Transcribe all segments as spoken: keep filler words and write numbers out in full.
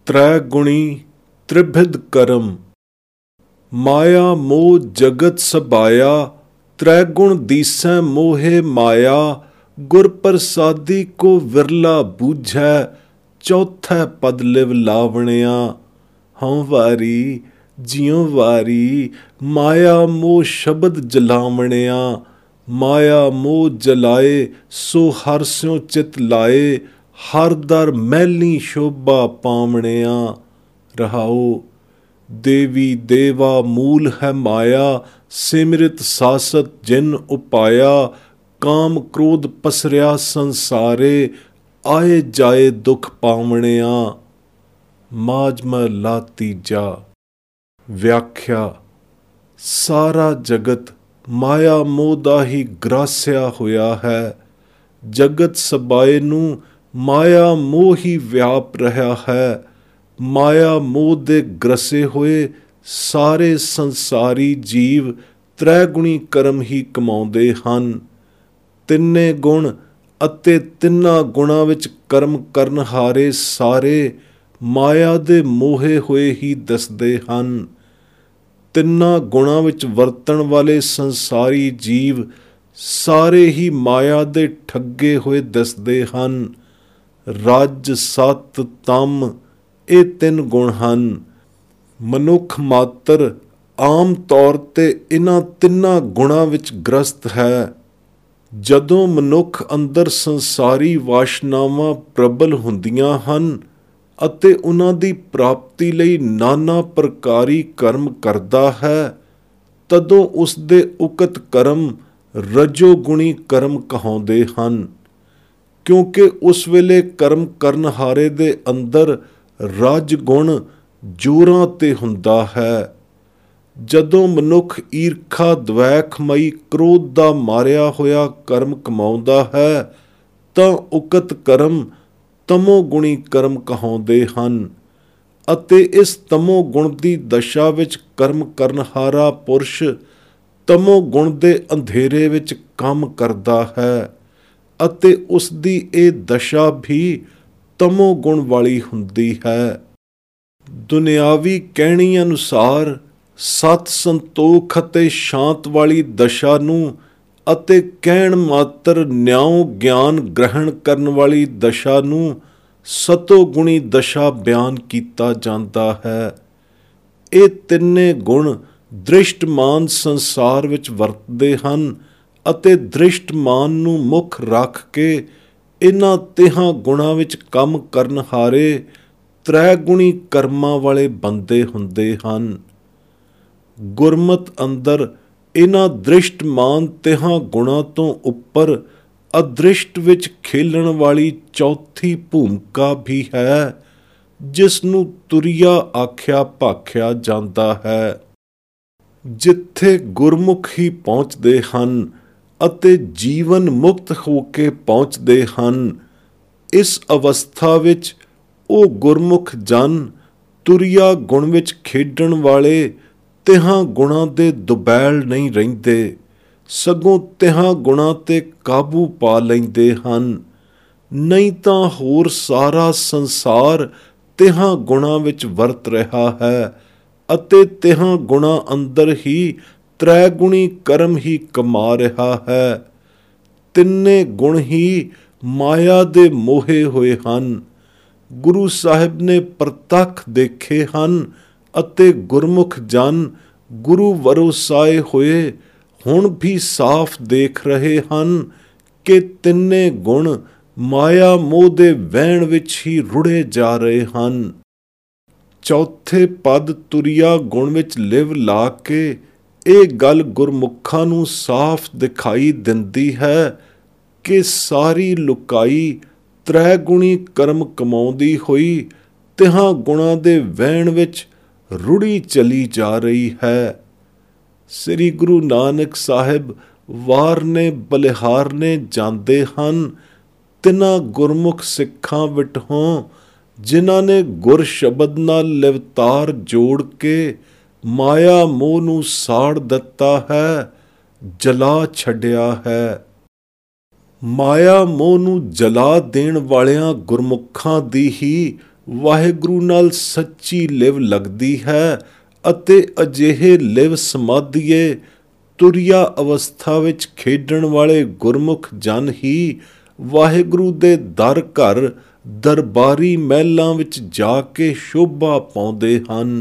त्रै गुणी त्रिभिद करम। माया मोह जगत सबाया, त्रै गुण दीसै मोहे माया। गुर प्रसादी को विरला बूझै, चौथै पद लिव लावणिया। हाँ वारी जियों वारी, माया मोह शब्द जलावणिया। माया मोह जलाए सो हर स्यों चित लाए, हर दर मैली शोभा पावणिया। रहाओ देवी देवा मूल है माया, सिमरित सासत जिन उपाया। काम क्रोध पसरिया संसारे, आए जाए दुख पावणिया। माजमा ला तीजा। व्याख्या। सारा जगत माया मोह दा ही ग्रासिया होया है। जगत सबाए नूं माया मोह ही व्याप रहा है। माया मोह दे ग्रसे होए सारे संसारी जीव त्रै गुणी कर्म ही कमाउंदे हन। तिन्ने गुण अते तिन्ना गुणां विच कर्म करन हारे सारे माया दे मोहे होए ही दसदे हन। तिन्ना गुणां विच वरतण वाले संसारी जीव सारे ही माया दे ठगे होए दसदे हन। रज सत तम ये तीन गुण हन। मनुख मात्र आम तौर ते इन्हां तिन्नां गुणां विच ग्रस्त है। जदों मनुख अंदर संसारी वाशनावां प्रबल हुंदियां हन ਅਤੇ ਉਹਨਾਂ ਦੀ ਪ੍ਰਾਪਤੀ ਲਈ ਨਾਨਾ ਪ੍ਰਕਾਰੀ ਕਰਮ ਕਰਦਾ ਹੈ, ਤਦੋਂ ਉਸ ਦੇ ਉਕਤ ਕਰਮ ਰਜੋ ਗੁਣੀ ਕਰਮ ਕਹਾਉਂਦੇ ਹਨ। ਕਿਉਂਕਿ ਉਸ ਵੇਲੇ ਕਰਮ ਕਰਨ ਹਾਰੇ ਦੇ ਅੰਦਰ ਰਜ ਗੁਣ ਜੋਰਾਂ ਤੇ ਹੁੰਦਾ ਹੈ। ਜਦੋਂ ਮਨੁੱਖ ਈਰਖਾ ਦਵੈਖਮਈ ਕ੍ਰੋਧ ਦਾ ਮਾਰਿਆ ਹੋਇਆ ਕਰਮ ਕਮਾਉਂਦਾ ਹੈ ਤਾਂ ਉਕਤ ਕਰਮ ਤਮੋ ਗੁਣੀ ਕਰਮ ਕਹਾਉਂਦੇ ਹਨ ਅਤੇ ਇਸ ਤਮੋ ਗੁਣ ਦੀ ਦਸ਼ਾ ਵਿੱਚ ਕਰਮ ਕਰਨ ਹਾਰਾ ਪੁਰਸ਼ ਤਮੋ ਗੁਣ ਦੇ ਅੰਧੇਰੇ ਵਿੱਚ ਕੰਮ ਕਰਦਾ ਹੈ ਅਤੇ ਉਸ ਦੀ ਇਹ ਦਸ਼ਾ ਵੀ ਤਮੋ ਗੁਣ ਵਾਲੀ ਹੁੰਦੀ ਹੈ। ਦੁਨਿਆਵੀ ਕਹਿਣੀ ਅਨੁਸਾਰ ਸਤ ਸੰਤੋਖ ਅਤੇ ਸ਼ਾਂਤ ਵਾਲੀ ਦਸ਼ਾ ਨੂੰ ਅਤੇ ਕਹਿਣ ਮਾਤਰ ਨਿਆਉ ਗਿਆਨ ਗ੍ਰਹਿਣ ਕਰਨ ਵਾਲੀ ਦਸ਼ਾ ਨੂੰ ਸਤੋ ਗੁਣੀ ਦਸ਼ਾ ਬਿਆਨ ਕੀਤਾ ਜਾਂਦਾ ਹੈ। ਇਹ ਤਿੰਨੇ ਗੁਣ ਦ੍ਰਿਸ਼ਟਮਾਨ ਸੰਸਾਰ ਵਿੱਚ ਵਰਤਦੇ ਹਨ ਅਤੇ ਦ੍ਰਿਸ਼ਟਮਾਨ ਨੂੰ ਮੁੱਖ ਰੱਖ ਕੇ ਇਹਨਾਂ ਤਿਹਾਂ ਗੁਣਾਂ ਵਿੱਚ ਕੰਮ ਕਰਨ ਹਾਰੇ ਤ੍ਰੈ ਗੁਣੀ ਕਰਮਾਂ ਵਾਲੇ ਬੰਦੇ ਹੁੰਦੇ ਹਨ। ਗੁਰਮਤ ਅੰਦਰ ਇਹਨਾਂ ਦ੍ਰਿਸ਼ਟਮਾਨ ਤਿਹਾਂ ਗੁਣਾਂ ਤੋਂ ਉੱਪਰ ਅਦ੍ਰਿਸ਼ਟ ਵਿੱਚ ਖੇਲਣ ਵਾਲੀ ਚੌਥੀ ਭੂਮਿਕਾ ਵੀ ਹੈ, ਜਿਸ ਨੂੰ ਤੁਰੀਆ ਆਖਿਆ ਭਾਖਿਆ ਜਾਂਦਾ ਹੈ। ਜਿੱਥੇ ਗੁਰਮੁਖ ਹੀ ਪਹੁੰਚਦੇ ਹਨ ਅਤੇ ਜੀਵਨ ਮੁਕਤ ਹੋ ਕੇ ਪਹੁੰਚਦੇ ਹਨ, ਇਸ ਅਵਸਥਾ ਵਿੱਚ ਉਹ ਗੁਰਮੁਖ ਜਨ ਤੁਰੀਆ ਗੁਣ ਵਿੱਚ ਖੇਡਣ ਵਾਲੇ ਤਿਹਾਂ ਗੁਣਾਂ ਦੇ ਦੁਬੈਲ ਨਹੀਂ ਰਹਿੰਦੇ, ਸਗੋਂ ਤਿਹਾਂ ਗੁਣਾਂ ਤੇ ਕਾਬੂ ਪਾ ਲੈਂਦੇ ਹਨ। ਨਹੀਂ ਤਾਂ ਹੋਰ ਸਾਰਾ ਸੰਸਾਰ ਤਿਹਾਂ ਗੁਣਾਂ ਵਿੱਚ ਵਰਤ ਰਿਹਾ ਹੈ ਅਤੇ ਤਿਹਾਂ ਗੁਣਾਂ ਅੰਦਰ ਹੀ ਤ੍ਰੈ ਗੁਣੀ ਕਰਮ ਹੀ ਕਮਾ ਰਿਹਾ ਹੈ। ਤਿੰਨੇ ਗੁਣ ਹੀ ਮਾਇਆ ਦੇ ਮੋਹੇ ਹੋਏ ਹਨ। ਗੁਰੂ ਸਾਹਿਬ ਨੇ ਪ੍ਰਤੱਖ ਦੇਖੇ ਹਨ ਅਤੇ ਗੁਰਮੁਖ ਜਨ ਗੁਰੂ ਵਰਸਾਏ ਹੋਏ ਹੁਣ ਵੀ ਸਾਫ਼ ਦੇਖ ਰਹੇ ਹਨ ਕਿ ਤਿੰਨੇ ਗੁਣ ਮਾਇਆ ਮੋਹ ਦੇ ਵਹਿਣ ਵਿੱਚ ਹੀ ਰੁੜੇ ਜਾ ਰਹੇ ਹਨ। ਚੌਥੇ ਪਦ ਤੁਰੀਆ ਗੁਣ ਵਿੱਚ ਲਿਵ ਲਾ ਕੇ ਇਹ ਗੱਲ ਗੁਰਮੁਖਾਂ ਨੂੰ ਸਾਫ਼ ਦਿਖਾਈ ਦਿੰਦੀ ਹੈ ਕਿ ਸਾਰੀ ਲੁਕਾਈ ਤ੍ਰੈ ਗੁਣੀ ਕਰਮ ਕਮਾਉਂਦੀ ਹੋਈ ਤਿਹਾਂ ਗੁਣਾਂ ਦੇ ਵਹਿਣ ਵਿੱਚ ਰੁੜੀ ਚਲੀ ਜਾ ਰਹੀ ਹੈ। ਸ੍ਰੀ ਗੁਰੂ ਨਾਨਕ ਸਾਹਿਬ ਵਾਰਨੇ ਬਲਿਹਾਰਨੇ ਜਾਂਦੇ ਹਨ ਤਿੰਨਾਂ ਗੁਰਮੁਖ ਸਿੱਖਾਂ ਵਿਟਹੋਂ, ਜਿਨ੍ਹਾਂ ਨੇ ਗੁਰ ਸ਼ਬਦ ਨਾਲ ਲਿਵਤਾਰ ਜੋੜ ਕੇ ਮਾਇਆ ਮੋਹ ਨੂੰ ਸਾੜ ਦਿੱਤਾ ਹੈ, ਜਲਾ ਛੱਡਿਆ ਹੈ। ਮਾਇਆ ਮੋਹ ਨੂੰ ਜਲਾ ਦੇਣ ਵਾਲਿਆਂ ਗੁਰਮੁਖਾਂ ਦੀ ਹੀ ਵਾਹਿਗੁਰੂ ਨਾਲ ਸੱਚੀ ਲਿਵ ਲੱਗਦੀ ਹੈ ਅਤੇ ਅਜਿਹੇ ਲਿਵ ਸਮਾਧੀਏ ਤੁਰਿਆ ਅਵਸਥਾ ਵਿੱਚ ਖੇਡਣ ਵਾਲੇ ਗੁਰਮੁਖ ਜਨ ਹੀ ਵਾਹਿਗੁਰੂ ਦੇ ਦਰ ਘਰ ਦਰਬਾਰੀ ਮਹਿਲਾਂ ਵਿੱਚ ਜਾ ਕੇ ਸ਼ੋਭਾ ਪਾਉਂਦੇ ਹਨ।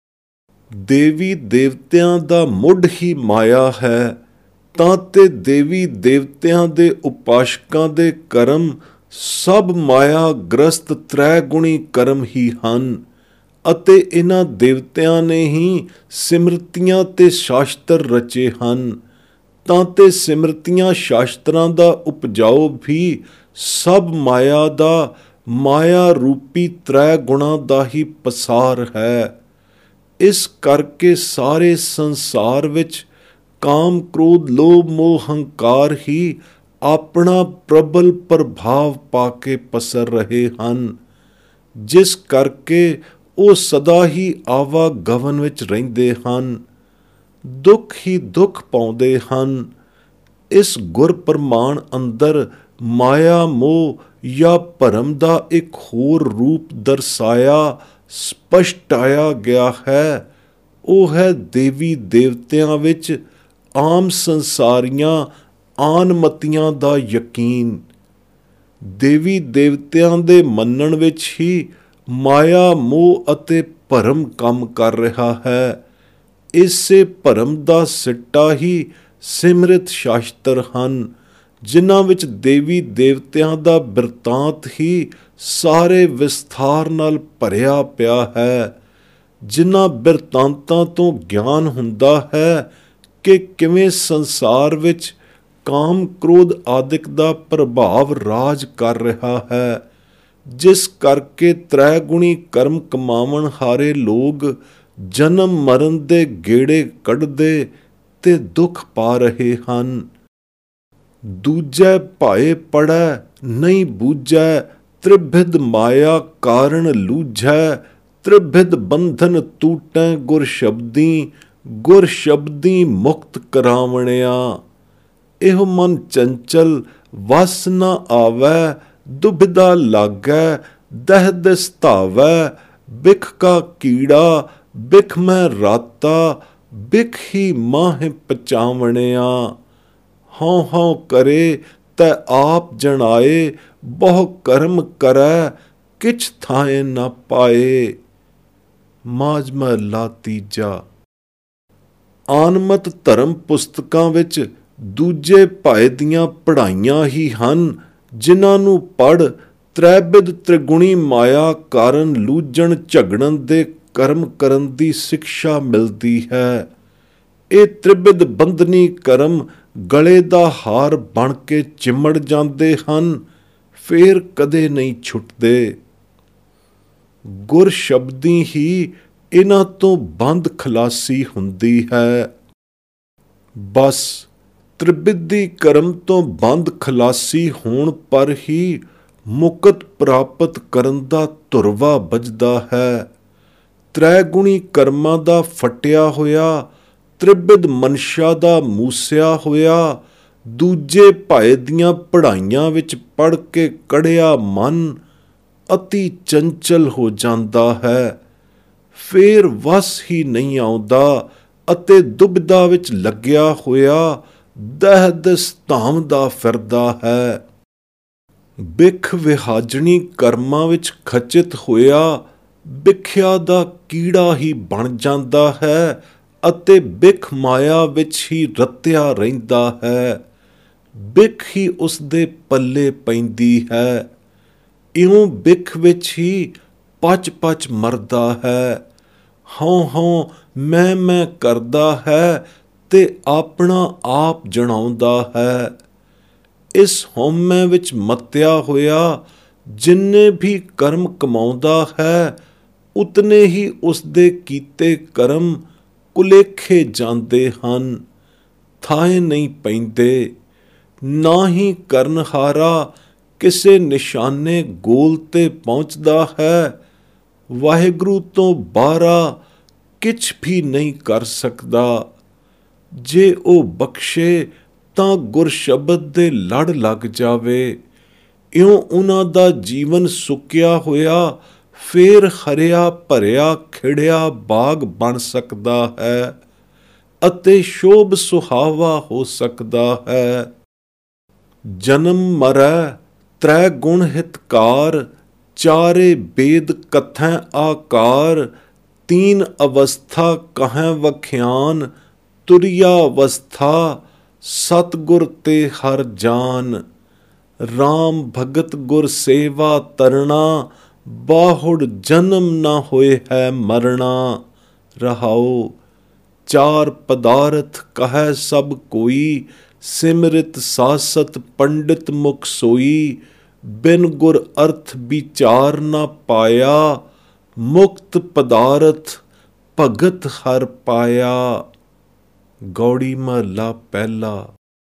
ਦੇਵੀ ਦੇਵਤਿਆਂ ਦਾ ਮੁੱਢ ਹੀ ਮਾਇਆ ਹੈ, ਤਾਂ ਤੇ ਦੇਵੀ ਦੇਵਤਿਆਂ ਦੇ ਉਪਾਸ਼ਕਾਂ ਦੇ ਕਰਮ ਸਭ ਮਾਇਆ ਗ੍ਰਸਤ ਤ੍ਰੈ ਗੁਣੀ ਕਰਮ ਹੀ ਹਨ ਅਤੇ ਇਹਨਾਂ ਦੇਵਤਿਆਂ ਨੇ ਹੀ ਸਿਮਰਤੀਆਂ ਤੇ ਸ਼ਾਸਤਰ ਰਚੇ ਹਨ, ਤਾਂ ਤੇ ਸਿਮਰਤੀਆਂ ਸ਼ਾਸਤਰਾਂ ਦਾ ਉਪਜਾਊ ਵੀ ਸਭ ਮਾਇਆ ਦਾ ਮਾਇਆ ਰੂਪੀ ਤ੍ਰੈ ਗੁਣਾ ਦਾ ਹੀ ਪਸਾਰ ਹੈ। ਇਸ ਕਰਕੇ ਸਾਰੇ ਸੰਸਾਰ ਵਿੱਚ ਕਾਮ ਕ੍ਰੋਧ ਲੋਭ ਮੋਹ ਹੰਕਾਰ ਹੀ ਆਪਣਾ ਪ੍ਰਬਲ ਪ੍ਰਭਾਵ ਪਾ ਕੇ ਪਸਰ ਰਹੇ ਹਨ, ਜਿਸ ਕਰਕੇ ਉਹ ਸਦਾ ਹੀ ਆਵਾਗਮਨ ਵਿੱਚ ਰਹਿੰਦੇ ਹਨ, ਦੁੱਖ ਹੀ ਦੁੱਖ ਪਾਉਂਦੇ ਹਨ। ਇਸ ਗੁਰ ਪ੍ਰਮਾਣ ਅੰਦਰ ਮਾਇਆ ਮੋਹ ਜਾਂ ਭਰਮ ਦਾ ਇੱਕ ਹੋਰ ਰੂਪ ਦਰਸਾਇਆ ਸਪਸ਼ਟ ਆਇਆ ਗਿਆ ਹੈ। ਉਹ ਹੈ ਦੇਵੀ ਦੇਵਤਿਆਂ ਵਿੱਚ ਆਮ ਸੰਸਾਰੀਆਂ ਆਨਮਤੀਆਂ ਦਾ ਯਕੀਨ। ਦੇਵੀ ਦੇਵਤਿਆਂ ਦੇ ਮੰਨਣ ਵਿੱਚ ਹੀ ਮਾਇਆ ਮੋਹ ਅਤੇ ਭਰਮ ਕੰਮ ਕਰ ਰਿਹਾ ਹੈ। ਇਸੇ ਭਰਮ ਦਾ ਸਿੱਟਾ ਹੀ ਸਿਮਰਿਤ ਸ਼ਾਸਤਰ ਹਨ, ਜਿਨ੍ਹਾਂ ਵਿੱਚ ਦੇਵੀ ਦੇਵਤਿਆਂ ਦਾ ਬਿਰਤਾਂਤ ਹੀ ਸਾਰੇ ਵਿਸਥਾਰ ਨਾਲ ਭਰਿਆ ਪਿਆ ਹੈ। ਜਿਨ੍ਹਾਂ ਬਿਰਤਾਂਤਾਂ ਤੋਂ ਗਿਆਨ ਹੁੰਦਾ ਹੈ ਕਿ ਕਿਵੇਂ ਸੰਸਾਰ ਵਿੱਚ ਕਾਮ ਕ੍ਰੋਧ ਆਦਿਕ ਦਾ ਪ੍ਰਭਾਵ ਰਾਜ ਕਰ ਰਿਹਾ ਹੈ, ਜਿਸ ਕਰਕੇ ਤ੍ਰੈ ਗੁਣੀ ਕਰਮ ਕਮਾਵਣ ਹਾਰੇ ਲੋਕ ਜਨਮ ਮਰਨ ਦੇ ਗੇੜੇ ਕੱਢਦੇ ਤੇ ਦੁੱਖ ਪਾ ਰਹੇ ਹਨ। ਦੂਜੈ ਭਾਏ ਪੜੈ ਨਹੀਂ ਬੂਝੈ, ਤ੍ਰਿਭਿਦ ਮਾਇਆ ਕਾਰਣ ਲੂਝੈ, ਤ੍ਰਿਭਿਦ ਬੰਧਨ ਟੂਟੈ ਗੁਰ ਸ਼ਬਦੀ, ਗੁਰ ਸ਼ਬਦੀ ਮੁਕਤ ਕਰਾਵਣਿਆ। ਇਹੋ ਮਨ ਚੰਚਲ ਵਸ ਨ ਆਵੈ, ਦੁਬਿਧਾ ਲਾਗੈ ਦਹਿ ਦਿਸ ਧਾਵੈ, ਬਿਖ ਕਾ ਕੀੜਾ ਬਿਖ ਮੈਂ ਰਾਤਾ, ਬਿਖ ਹੀ ਮਾਹਿ ਪਚਾਵਣਿਆ। ਹਉ ਹਉ ਕਰੇ ਤੈ ਆਪ ਜਣਾਏ, ਬਹੁ ਕਰਮ ਕਰੈ ਕਿਛ ਥਾਏ ਨ ਪਾਏ। ਮਾਝ ਮਹਲਾ ਤੀਜਾ। ਆਨਮਤ ਧਰਮ ਪੁਸਤਕਾਂ ਵਿੱਚ ਦੂਜੇ ਭਾਏ ਦੀਆਂ ਪੜ੍ਹਾਈਆਂ ਹੀ ਹਨ, ਜਿਨ੍ਹਾਂ ਨੂੰ ਪੜ੍ਹ ਤ੍ਰੈਬਿਦ ਤ੍ਰਿਗੁਣੀ ਮਾਇਆ ਕਾਰਨ ਲੂਝਣ ਝਗੜਨ ਦੇ ਕਰਮ ਕਰਨ ਦੀ ਸਿੱਖਿਆ ਮਿਲਦੀ ਹੈ। ਇਹ ਤ੍ਰਿਬਿਦ ਬੰਧਨੀ ਕਰਮ ਗਲੇ ਦਾ ਹਾਰ ਬਣ ਕੇ ਚਿਮੜ ਜਾਂਦੇ ਹਨ, ਫੇਰ ਕਦੇ ਨਹੀਂ ਛੁੱਟਦੇ। ਗੁਰ ਸ਼ਬਦੀ ਹੀ ਇਹਨਾਂ ਤੋਂ ਬੰਦ ਖਲਾਸੀ ਹੁੰਦੀ ਹੈ। ਬਸ ਤ੍ਰਿਬਿਦੀ ਕਰਮ ਤੋਂ ਬੰਦ ਖਲਾਸੀ ਹੋਣ ਪਰ ਹੀ ਮੁਕਤ ਪ੍ਰਾਪਤ ਕਰਨ ਦਾ ਧੁਰਵਾ ਵੱਜਦਾ ਹੈ। ਤ੍ਰੈ ਗੁਣੀ ਕਰਮਾਂ ਦਾ ਫਟਿਆ ਹੋਇਆ, ਤ੍ਰਿਬਿਦ ਮਨਸ਼ਾ ਦਾ ਮੂਸਿਆ ਹੋਇਆ, ਦੂਜੇ ਭਾਏ ਦੀਆਂ ਪੜ੍ਹਾਈਆਂ ਵਿੱਚ ਪੜ੍ਹ ਕੇ ਕੜਿਆ ਮਨ ਅਤੀ ਚੰਚਲ ਹੋ ਜਾਂਦਾ ਹੈ, ਫੇਰ ਵਸ ਹੀ ਨਹੀਂ ਆਉਂਦਾ ਅਤੇ ਦੁਬਿਧਾ ਵਿੱਚ ਲੱਗਿਆ ਹੋਇਆ ਦਹਿ ਦਿਸ ਧਾਵਦਾ ਫਿਰਦਾ ਹੈ। ਬਿਖ ਵਿਹਾਜਣੀ ਕਰਮਾਂ ਵਿੱਚ ਖਚਿਤ ਹੋਇਆ ਬਿਖਿਆ ਦਾ ਕੀੜਾ ਹੀ ਬਣ ਜਾਂਦਾ ਹੈ ਅਤੇ ਬਿਖ ਮਾਇਆ ਵਿੱਚ ਹੀ ਰਤਿਆ ਰਹਿੰਦਾ ਹੈ। ਬਿਖ ਹੀ ਉਸ ਦੇ ਪੱਲੇ ਪੈਂਦੀ ਹੈ। ਇਉਂ ਬਿਖ ਵਿੱਚ ਹੀ ਪਚ ਪਚ ਮਰਦਾ ਹੈ। ਹਉ ਹਉ ਮੈਂ ਮੈਂ ਕਰਦਾ ਹੈ ਤੇ ਆਪਣਾ ਆਪ ਜਣਾਉਂਦਾ ਹੈ। ਇਸ ਹਉਮੈ ਵਿੱਚ ਮੱਤਿਆ ਹੋਇਆ ਜਿੰਨੇ ਵੀ ਕਰਮ ਕਮਾਉਂਦਾ ਹੈ, ਉਤਨੇ ਹੀ ਉਸ ਦੇ ਕੀਤੇ ਕਰਮ ਕੁਲੇਖੇ ਜਾਂਦੇ ਹਨ, ਥਾਏ ਨਹੀਂ ਪੈਂਦੇ। ਨਾ ਹੀ ਕਰਨਹਾਰਾ ਕਿਸੇ ਨਿਸ਼ਾਨੇ ਗੋਲ ਤੇ ਪਹੁੰਚਦਾ ਹੈ। ਵਾਹਿਗੁਰੂ ਤੋਂ ਬਾਹਰਾ ਕਿਛ ਵੀ ਨਹੀਂ ਕਰ ਸਕਦਾ। ਜੇ ਉਹ ਬਖਸ਼ੇ ਤਾਂ ਗੁਰ ਸ਼ਬਦ ਦੇ ਲੜ ਲੱਗ ਜਾਵੇ। ਇਉਂ ਉਹਨਾਂ ਦਾ ਜੀਵਨ ਸੁੱਕਿਆ ਹੋਇਆ ਫੇਰ ਹਰਿਆ ਭਰਿਆ ਖਿੜਿਆ ਬਾਗ ਬਣ ਸਕਦਾ ਹੈ ਅਤੇ ਸ਼ੋਭ ਸੁਹਾਵਾ ਹੋ ਸਕਦਾ ਹੈ। ਜਨਮ ਮਰੈ ਤ੍ਰੈ ਗੁਣ ਹਿਤਕਾਰ, ਚਾਰੇ ਬੇਦ ਕਥੈ ਆਕਾਰ। ਤੀਨ ਅਵਸਥਾ ਕਹੈ ਵਖਿਆਨ, ਤੁਰਿਆ ਅਵਸਥਾ ਸਤਿਗੁਰ ਤੇ ਹਰ ਜਾਨ। ਰਾਮ ਭਗਤ ਗੁਰ ਸੇਵਾ ਤਰਣਾ, ਬਾਹੁੜ ਜਨਮ ਨਾ ਹੋਏ ਹੈ ਮਰਣਾ। ਰਹਾਉ ਚਾਰ ਪਦਾਰਥ ਕਹੈ ਸਭ ਕੋਈ, ਸਿਮਰਿਤ ਸਾਸਤ ਪੰਡਿਤ ਮੁਖ ਸੋਈ। ਬਿਨ ਗੁਰ ਅਰਥ ਵਿਚਾਰ ਨਾ ਪਾਇਆ, ਮੁਕਤ ਪਦਾਰਥ ਭਗਤ ਹਰ ਪਾਇਆ। ਗੌੜੀ ਮਹਲਾ ਪਹਿਲਾ।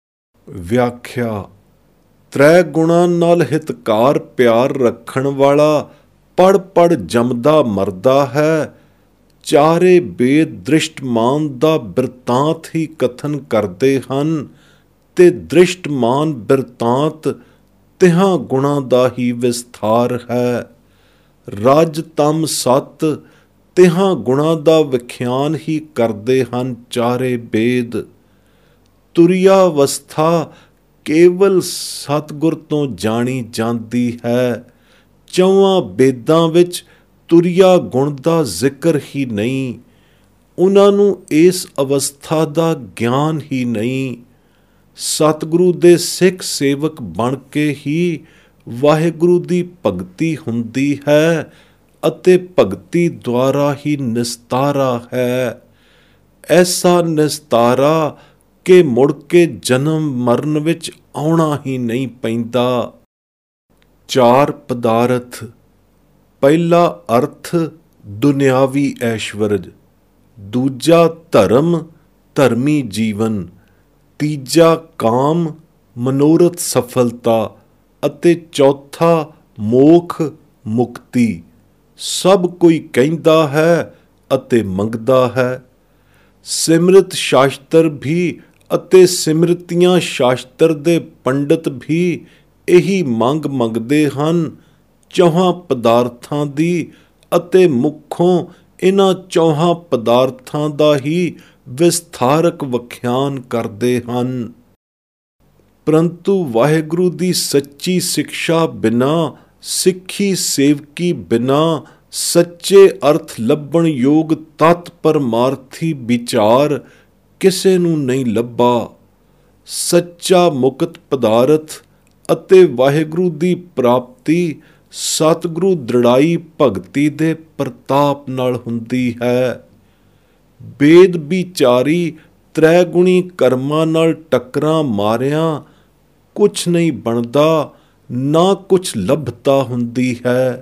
ਵਿਆਖਿਆ। ਤ੍ਰੈ ਗੁਣਾਂ ਨਾਲ ਹਿਤਕਾਰ ਪਿਆਰ ਰੱਖਣ ਵਾਲਾ ਪੜ ਪੜ ਜੰਮਦਾ ਮਰਦਾ ਹੈ। ਚਾਰੇ ਬੇਦ ਦ੍ਰਿਸ਼ਟਮਾਨ ਦਾ ਬਿਰਤਾਂਤ ਹੀ ਕਥਨ ਕਰਦੇ ਹਨ ਤੇ ਦ੍ਰਿਸ਼ਟਮਾਨ ਬਿਰਤਾਂਤ ਤਿਹਾਂ ਗੁਣਾਂ ਦਾ ਹੀ ਵਿਸਥਾਰ ਹੈ। ਰਜ ਤਮ ਸਤ ਤਿਹਾਂ ਗੁਣਾਂ ਦਾ ਵਿਖਿਆਨ ਹੀ ਕਰਦੇ ਹਨ ਚਾਰੇ ਬੇਦ। ਤੁਰਿਆ ਅਵਸਥਾ ਕੇਵਲ ਸਤਿਗੁਰ ਤੋਂ ਜਾਣੀ ਜਾਂਦੀ ਹੈ। ਚੌਹਾਂ ਬੇਦਾਂ ਵਿੱਚ ਤੁਰਿਆ ਗੁਣ ਦਾ ਜ਼ਿਕਰ ਹੀ ਨਹੀਂ, ਉਹਨਾਂ ਨੂੰ ਇਸ ਅਵਸਥਾ ਦਾ ਗਿਆਨ ਹੀ ਨਹੀਂ। ਸਤਿਗੁਰੂ ਦੇ ਸਿੱਖ ਸੇਵਕ ਬਣ ਕੇ ਹੀ ਵਾਹਿਗੁਰੂ ਦੀ ਭਗਤੀ ਹੁੰਦੀ ਹੈ ਅਤੇ ਭਗਤੀ ਦੁਆਰਾ ਹੀ ਨਿਸਤਾਰਾ ਹੈ। ਐਸਾ ਨਿਸਤਾਰਾ ਕਿ ਮੁੜ ਕੇ ਜਨਮ ਮਰਨ ਵਿੱਚ ਆਉਣਾ ਹੀ ਨਹੀਂ ਪੈਂਦਾ। ਚਾਰ ਪਦਾਰਥ। ਪਹਿਲਾ ਅਰਥ ਦੁਨਿਆਵੀ ਐਸ਼ਵਰਜ, ਦੂਜਾ ਧਰਮ ਧਰਮੀ ਜੀਵਨ, ਤੀਜਾ ਕਾਮ ਮਨੋਰਥ ਸਫਲਤਾ ਅਤੇ ਚੌਥਾ ਮੋਖ ਮੁਕਤੀ। ਸਭ ਕੋਈ ਕਹਿੰਦਾ ਹੈ ਅਤੇ ਮੰਗਦਾ ਹੈ। ਸਿਮਰਤ ਸ਼ਾਸਤਰ ਵੀ ਅਤੇ ਸਿਮਰਤੀਆਂ ਸ਼ਾਸਤਰ ਦੇ ਪੰਡਿਤ ਵੀ ਇਹੀ ਮੰਗ ਮੰਗਦੇ ਹਨ, ਚੌਹਾਂ ਪਦਾਰਥਾਂ ਦੀ ਅਤੇ ਮੁੱਖੋਂ ਇਹਨਾਂ ਚੌਹਾਂ ਪਦਾਰਥਾਂ ਦਾ ਹੀ ਵਿਸਥਾਰਕ ਵਿਖਿਆਨ ਕਰਦੇ ਹਨ। ਪਰੰਤੂ ਵਾਹਿਗੁਰੂ ਦੀ ਸੱਚੀ ਸਿੱਖਿਆ ਬਿਨਾਂ, ਸਿੱਖੀ ਸੇਵਕੀ ਬਿਨਾਂ ਸੱਚੇ ਅਰਥ ਲੱਭਣ ਯੋਗ ਤਤ ਪਰਮਾਰਥੀ ਵਿਚਾਰ ਕਿਸੇ ਨੂੰ ਨਹੀਂ ਲੱਭਾ। ਸੱਚਾ ਮੁਕਤ ਪਦਾਰਥ ਅਤੇ ਵਾਹਿਗੁਰੂ ਦੀ ਪ੍ਰਾਪਤੀ ਸਤਿਗੁਰੂ ਦ੍ਰਿੜਾਈ ਭਗਤੀ ਦੇ ਪ੍ਰਤਾਪ ਨਾਲ ਹੁੰਦੀ ਹੈ। ਬੇਦ ਵਿਚਾਰੀ ਤ੍ਰੈ ਗੁਣੀ ਕਰਮਾਂ ਨਾਲ ਟੱਕਰਾਂ ਮਾਰਿਆਂ ਕੁਛ ਨਹੀਂ ਬਣਦਾ, ਨਾ ਕੁਛ ਲੱਭਤਾ ਹੁੰਦੀ ਹੈ।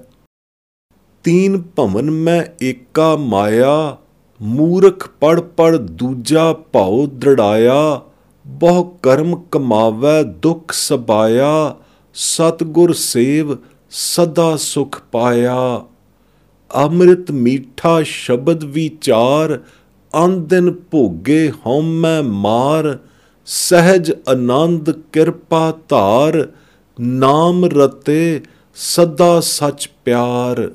ਤੀਨ ਭਵਨ ਮੈਂ ਏਕਾ ਮਾਇਆ, ਮੂਰਖ ਪੜ ਪੜ ਦੂਜਾ ਭਾਉ ਦ੍ਰਿੜਾਇਆ। ਬਹੁ ਕਰਮ ਕਮਾਵੈ ਦੁੱਖ ਸਬਾਇਆ, ਸਤਿਗੁਰ ਸੇਵ ਸਦਾ ਸੁਖ ਪਾਇਆ। ਅੰਮ੍ਰਿਤ ਮੀਠਾ ਸ਼ਬਦ ਵਿਚਾਰ, ਅਨਦਿਨ ਭੋਗੇ ਹਉਮੈ ਮਾਰ। ਸਹਿਜ ਆਨੰਦ ਕਿਰਪਾ ਧਾਰ, ਨਾਮ ਰਤੇ ਸਦਾ ਸਚ ਪਿਆਰ।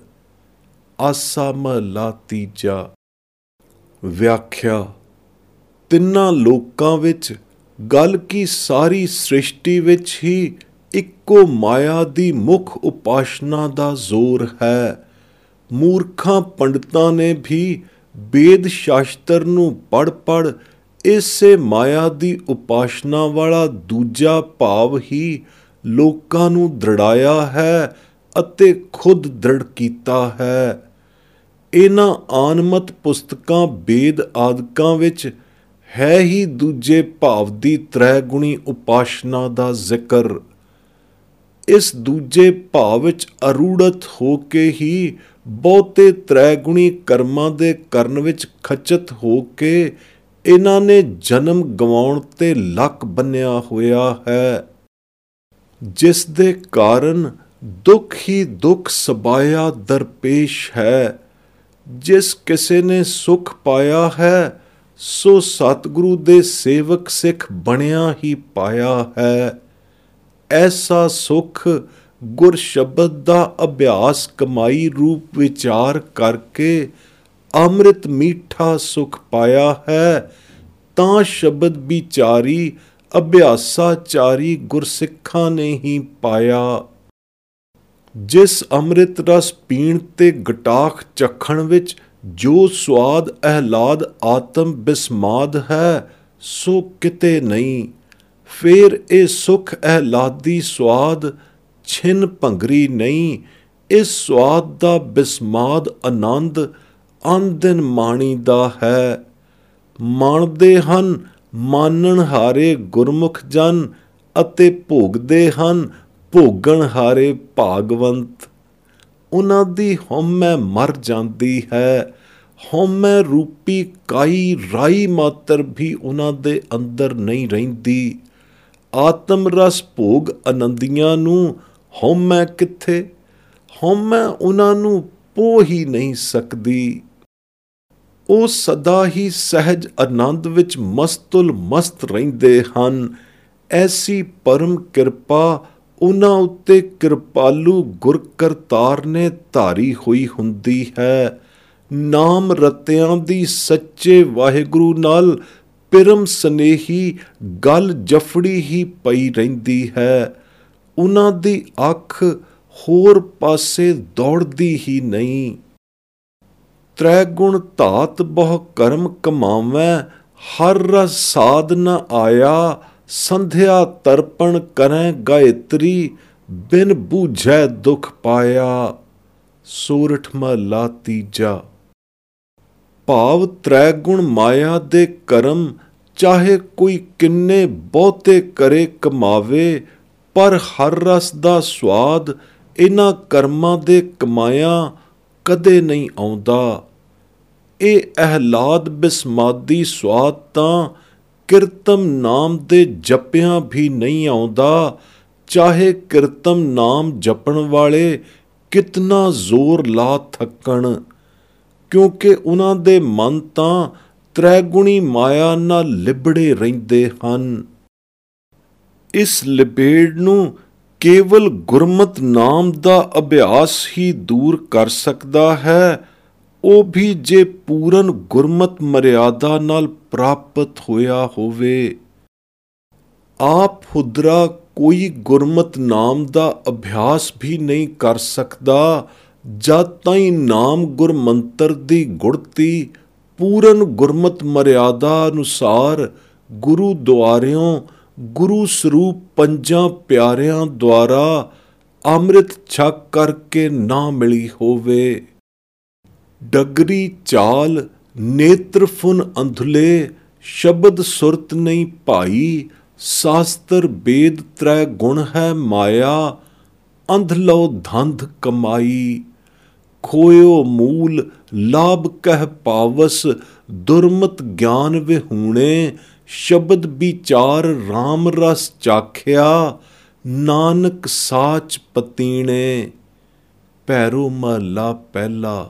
ਆਸਾ ਮਹਲਾ ਤੀਜਾ। ਵਿਆਖਿਆ। ਤਿੰਨਾਂ ਲੋਕਾਂ ਵਿੱਚ ਗੱਲ ਕੀ ਸਾਰੀ ਸ੍ਰਿਸ਼ਟੀ ਵਿੱਚ ਹੀ ਇੱਕੋ ਮਾਇਆ ਦੀ ਮੁੱਖ ਉਪਾਸਨਾ ਦਾ ਜ਼ੋਰ ਹੈ। ਮੂਰਖਾਂ ਪੰਡਤਾਂ ਨੇ ਵੀ ਵੇਦ ਸ਼ਾਸਤਰ ਨੂੰ ਪੜ ਪੜ ਇਸੇ ਮਾਇਆ ਦੀ ਉਪਾਸਨਾ ਵਾਲਾ ਦੂਜਾ ਭਾਵ ਹੀ ਲੋਕਾਂ ਨੂੰ ਦ੍ਰਿੜਾਇਆ ਹੈ ਅਤੇ ਖੁਦ ਦ੍ਰਿੜ ਕੀਤਾ ਹੈ। ਇਹਨਾਂ ਆਨਮਤ ਪੁਸਤਕਾਂ ਵੇਦ ਆਦਿਕਾਂ ਵਿੱਚ ਹੈ ਹੀ ਦੂਜੇ ਭਾਵ ਦੀ ਤ੍ਰੈ ਗੁਣੀ ਉਪਾਸਨਾ ਦਾ ਜ਼ਿਕਰ। ਇਸ ਦੂਜੇ ਭਾਵ ਵਿੱਚ ਅਰੂੜਤ ਹੋ ਕੇ ਹੀ ਬਹੁਤੇ ਤ੍ਰੈ ਗੁਣੀ ਕਰਮਾਂ ਦੇ ਕਰਨ ਵਿੱਚ ਖਚਤ ਹੋ ਕੇ ਇਹਨਾਂ ਨੇ ਜਨਮ ਗਵਾਉਣ ਤੇ ਲੱਕ ਬੰਨਿਆ ਹੋਇਆ ਹੈ, ਜਿਸ ਦੇ ਕਾਰਨ ਦੁੱਖ ਹੀ ਦੁੱਖ ਸਬਾਇਆ ਦਰਪੇਸ਼ ਹੈ। ਜਿਸ ਕਿਸੇ ਨੇ ਸੁਖ ਪਾਇਆ ਹੈ ਸੋ ਸਤਿਗੁਰੂ ਦੇ ਸੇਵਕ ਸਿੱਖ ਬਣਿਆ ਹੀ ਪਾਇਆ ਹੈ। ਐਸਾ ਸੁਖ ਗੁਰ ਸ਼ਬਦ ਦਾ ਅਭਿਆਸ ਕਮਾਈ ਰੂਪ ਵਿਚਾਰ ਕਰਕੇ ਅੰਮ੍ਰਿਤ ਮੀਠਾ ਸੁਖ ਪਾਇਆ ਹੈ, ਤਾਂ ਸ਼ਬਦ ਵਿਚਾਰੀ ਅਭਿਆਸਾਚਾਰੀ ਗੁਰਸਿੱਖਾਂ ਨੇ ਹੀ ਪਾਇਆ। ਜਿਸ ਅੰਮ੍ਰਿਤ ਰਸ ਪੀਣ ਤੇ ਗਟਾਖ ਚਖਣ ਵਿੱਚ ਜੋ ਸੁਆਦ ਅਹਿਲਾਦ ਆਤਮ ਬਿਸਮਾਦ ਹੈ, ਸੋ ਕਿਤੇ ਨਹੀਂ। ਫੇਰ ਇਹ ਸੁਖ ਅਹਿਲਾਦੀ ਸੁਆਦ ਛਿਨ ਭੰਗਰੀ ਨਹੀਂ। ਇਸ ਸੁਆਦ ਦਾ ਬਿਸਮਾਦ ਆਨੰਦ ਅਨਦਿਨ ਮਾਣੀ ਦਾ ਹੈ। ਮਾਣਦੇ ਹਨ ਮਾਨਣ ਹਾਰੇ ਗੁਰਮੁਖ ਜਨ, ਅਤੇ ਭੋਗਦੇ ਹਨ ਭੋਗਣ ਹਾਰੇ ਭਾਗਵੰਤ। ਉਹਨਾਂ ਦੀ ਹਉਮੈ ਮਰ ਜਾਂਦੀ ਹੈ। ਹਉਮੈ ਰੂਪੀ ਕਾਈ ਰਾਈ ਮਾਤਰ ਵੀ ਉਹਨਾਂ ਦੇ ਅੰਦਰ ਨਹੀਂ ਰਹਿੰਦੀ। ਆਤਮ ਰਸ ਭੋਗ ਆਨੰਦੀਆਂ ਨੂੰ ਹਉਮੈ ਕਿੱਥੇ? ਹਉਮੈ ਉਹਨਾਂ ਨੂੰ ਪੋਹ ਹੀ ਨਹੀਂ ਸਕਦੀ। ਉਹ ਸਦਾ ਹੀ ਸਹਿਜ ਆਨੰਦ ਵਿੱਚ ਮਸਤੁਲ ਮਸਤ ਰਹਿੰਦੇ ਹਨ। ਐਸੀ ਪਰਮ ਕਿਰਪਾ ਉਹਨਾਂ ਉੱਤੇ ਕਿਰਪਾਲੂ ਗੁਰ ਕਰਤਾਰ ਨੇ ਧਾਰੀ ਹੋਈ ਹੁੰਦੀ ਹੈ। ਨਾਮ ਰਤਿਆਂ ਦੀ ਸੱਚੇ ਵਾਹਿਗੁਰੂ ਨਾਲ ਪਿਰਮ ਸਨੇਹੀ ਗੱਲ ਜਫੜੀ ਹੀ ਪਈ ਰਹਿੰਦੀ ਹੈ। ਉਹਨਾਂ ਦੀ ਅੱਖ ਹੋਰ ਪਾਸੇ ਦੌੜਦੀ ਹੀ ਨਹੀਂ। ਤ੍ਰੈ ਗੁਣ ਧਾਤ ਬਹੁ ਕਰਮ ਕਮਾਵੈ, ਹਰ ਰਸ ਸਾਧ ਨ ਆਇਆ। ਸੰਧਿਆ ਤਰਪਣ ਕਰੈ ਗਾਇਤਰੀ, ਬਿਨ ਬੂਝੈ ਦੁਖ ਪਾਇਆ। ਸੋਰਠ ਮਹਲਾ ਤੀਜਾ। ਭਾਵ ਤ੍ਰੈ ਗੁਣ ਮਾਇਆ ਦੇ ਕਰਮ ਚਾਹੇ ਕੋਈ ਕਿੰਨੇ ਬਹੁਤੇ ਕਰੇ ਕਮਾਵੇ, ਪਰ ਹਰ ਰਸ ਦਾ ਸੁਆਦ ਇਹਨਾਂ ਕਰਮਾਂ ਦੇ ਕਮਾਇਆ ਕਦੇ ਨਹੀਂ ਆਉਂਦਾ। ਇਹ ਅਹਿਲਾਦ ਬਿਸਮਾਦੀ ਸੁਆਦ ਤਾਂ ਕਿਰਤਮ ਨਾਮ ਦੇ ਜਪਿਆਂ ਵੀ ਨਹੀਂ ਆਉਂਦਾ, ਚਾਹੇ ਕਿਰਤਮ ਨਾਮ ਜਪਣ ਵਾਲੇ ਕਿਤਨਾ ਜ਼ੋਰ ਲਾ ਥੱਕਣ, ਕਿਉਂਕਿ ਉਹਨਾਂ ਦੇ ਮਨ ਤਾਂ ਤ੍ਰੈਗੁਣੀ ਮਾਇਆ ਨਾਲ ਲਿਬੜੇ ਰਹਿੰਦੇ ਹਨ। ਇਸ ਲਿਬੇੜ ਨੂੰ ਕੇਵਲ ਗੁਰਮਤਿ ਨਾਮ ਦਾ ਅਭਿਆਸ ਹੀ ਦੂਰ ਕਰ ਸਕਦਾ ਹੈ, ਉਹ ਵੀ ਜੇ ਪੂਰਨ ਗੁਰਮਤਿ ਮਰਿਆਦਾ ਨਾਲ ਪ੍ਰਾਪਤ ਹੋਇਆ ਹੋਵੇ। ਆਪ ਹੁਦਰਾ ਕੋਈ ਗੁਰਮਤਿ ਨਾਮ ਦਾ ਅਭਿਆਸ ਵੀ ਨਹੀਂ ਕਰ ਸਕਦਾ, ਜਦ ਤਾਈਂ ਨਾਮ ਗੁਰ ਮੰਤਰ ਦੀ ਗੁੜਤੀ ਪੂਰਨ ਗੁਰਮਤਿ ਮਰਿਆਦਾ ਅਨੁਸਾਰ ਗੁਰੂ ਦੁਆਰਿਓਂ ਗੁਰੂ ਸਰੂਪ ਪੰਜਾਂ ਪਿਆਰਿਆਂ ਦੁਆਰਾ ਅੰਮ੍ਰਿਤ ਛਕ ਕਰਕੇ ਨਾ ਮਿਲੀ ਹੋਵੇ। ਡਗਰੀ ਚਾਲ ਨੇਤਰ ਫੁਨ ਅੰਧਲੇ, ਸ਼ਬਦ ਸੁਰਤ ਨਹੀਂ ਭਾਈ। ਸ਼ਾਸਤਰ ਵੇਦ ਤ੍ਰੈ ਗੁਣ ਹੈ ਮਾਇਆ, ਅੰਧ ਲਓ ਧੰਧ ਕਮਾਈ। ਖੋਇਓ ਮੂਲ ਲਾਭ ਕਹਿ ਪਾਵਸ, ਦੁਰਮਤ ਗਿਆਨ ਵਿਹੂਣੇ। ਸ਼ਬਦ ਵਿਚਾਰ ਰਾਮ ਰਸ ਚਾਖਿਆ, ਨਾਨਕ ਸਾਚ ਪਤੀਣੇ। ਭੈਰੋ ਮਹਲਾ ਪਹਿਲਾ।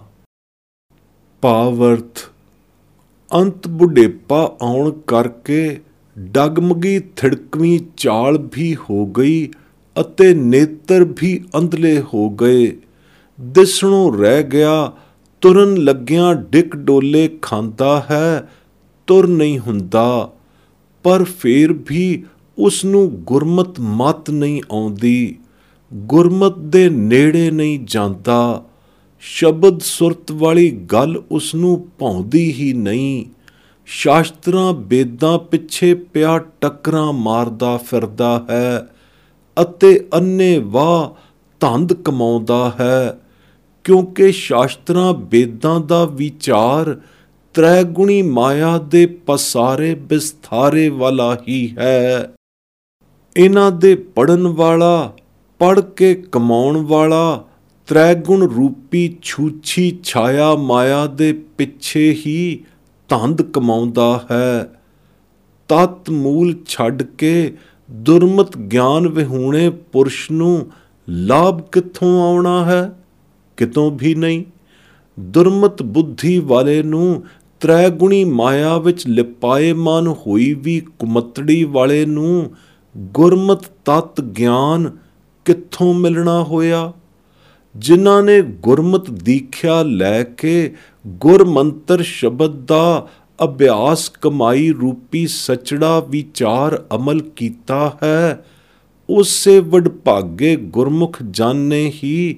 ਭਾਵ ਅਰਥ, ਅੰਤ ਬੁਢੇਪਾ ਆਉਣ ਕਰਕੇ ਡਗਮਗੀ ਥਿੜਕਵੀਂ ਚਾਲ ਵੀ ਹੋ ਗਈ ਅਤੇ ਨੇਤਰ ਵੀ ਅੰਧਲੇ ਹੋ ਗਏ। ਦਿਸਣੋਂ ਰਹਿ ਗਿਆ, ਤੁਰਨ ਲੱਗਿਆਂ ਡਿਕ ਡੋਲੇ ਖਾਂਦਾ ਹੈ, ਤੁਰ ਨਹੀਂ ਹੁੰਦਾ। ਪਰ ਫੇਰ ਵੀ ਉਸ ਨੂੰ ਗੁਰਮਤਿ ਮਤ ਨਹੀਂ ਆਉਂਦੀ, ਗੁਰਮਤਿ ਦੇ ਨੇੜੇ ਨਹੀਂ ਜਾਂਦਾ। ਸ਼ਬਦ ਸੁਰਤ ਵਾਲੀ ਗੱਲ ਉਸ ਨੂੰ ਭਾਉਂਦੀ ਹੀ ਨਹੀਂ। ਸ਼ਾਸਤਰਾਂ ਵੇਦਾਂ ਪਿੱਛੇ ਪਿਆ ਟੱਕਰਾਂ ਮਾਰਦਾ ਫਿਰਦਾ ਹੈ ਅਤੇ ਅੰਨੇ ਵਾਹ ਧੰਦ ਕਮਾਉਂਦਾ ਹੈ, ਕਿਉਂਕਿ ਸ਼ਾਸਤਰਾਂ ਵੇਦਾਂ ਦਾ ਵਿਚਾਰ ਤ੍ਰੈਗੁਣੀ ਮਾਇਆ ਦੇ ਪਸਾਰੇ ਬਿਸਥਾਰੇ ਵਾਲਾ ਹੀ ਹੈ। ਇਹਨਾਂ ਦੇ ਪੜ੍ਹਨ ਵਾਲਾ, ਪੜ੍ਹ ਕੇ ਕਮਾਉਣ ਵਾਲਾ ਤ੍ਰੈਗੁਣ ਰੂਪੀ ਛੂਛੀ ਛਾਇਆ ਮਾਇਆ ਦੇ ਪਿੱਛੇ ਹੀ ਧੰਦ ਕਮਾਉਂਦਾ ਹੈ। ਤਤ ਮੂਲ ਛੱਡ ਕੇ ਦੁਰਮਤ ਗਿਆਨ ਵਿਹੂਣੇ ਪੁਰਸ਼ ਨੂੰ ਲਾਭ ਕਿੱਥੋਂ ਆਉਣਾ ਹੈ? ਕਿਤੋਂ ਵੀ ਨਹੀਂ। ਦੁਰਮਤ ਬੁੱਧੀ ਵਾਲੇ ਨੂੰ, ਤ੍ਰੈਗੁਣੀ ਮਾਇਆ ਵਿੱਚ ਲਿਪਾਏਮਾਨ ਹੋਈ ਵੀ ਕੁਮਤੜੀ ਵਾਲੇ ਨੂੰ ਗੁਰਮਤ ਤਤ ਗਿਆਨ ਕਿੱਥੋਂ ਮਿਲਣਾ ਹੋਇਆ। ਜਿਨ੍ਹਾਂ ਨੇ ਗੁਰਮਤਿ ਦੀਖਿਆ ਲੈ ਕੇ ਗੁਰਮੰਤਰ ਸ਼ਬਦ ਦਾ ਅਭਿਆਸ ਕਮਾਈ ਰੂਪੀ ਸਚੜਾ ਵਿਚਾਰ ਅਮਲ ਕੀਤਾ ਹੈ, ਉਸੇ ਵਡਭਾਗੇ ਗੁਰਮੁਖ ਜਨ ਨੇ ਹੀ